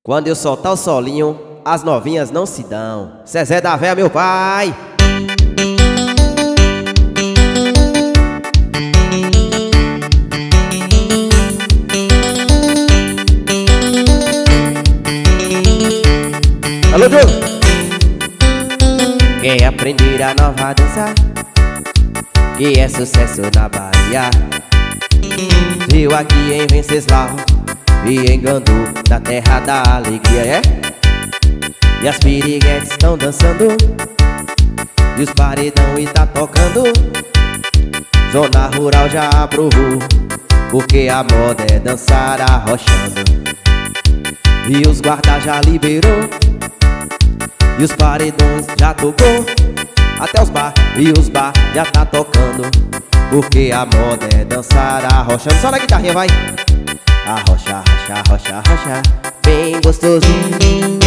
Quando eu soltar o solinho, as novinhas não se dão. Zezé da Véia, meu pai. Alô, Diogo. Quer aprender a nova dança, que é sucesso na Bahia? Viu aqui em Venceslau e em Gandu, na terra da alegria, é? E as piriguetes estão dançando e os paredão está tocando. Zona rural já aprovou, porque a moda é dançar arrochando. E os guarda já liberou, e os paredões já tocou. Até os bar, e os bar já tá tocando, porque a moda é dançar arrochando. Só na guitarrinha, vai! Arrocha, arrocha, arrocha, arrocha, bem gostosinho.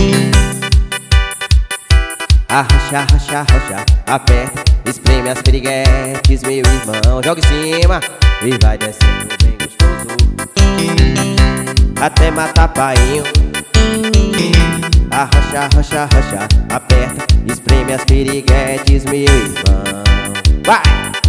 Arrocha, arrocha, arrocha, aperta, espreme as piriguetes, meu irmão. Joga em cima e vai descendo bem gostoso, até matar painho. Arrocha, arrocha, arrocha, aperta, espreme as piriguetes, meu irmão. Vai!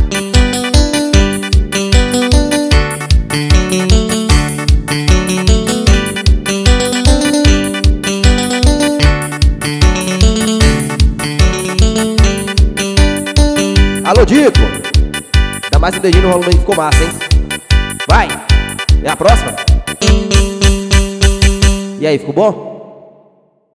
Alô, Dico! Dá mais um dedinho no rolo aí, ficou massa, hein? Vai! É a próxima? E aí, ficou bom?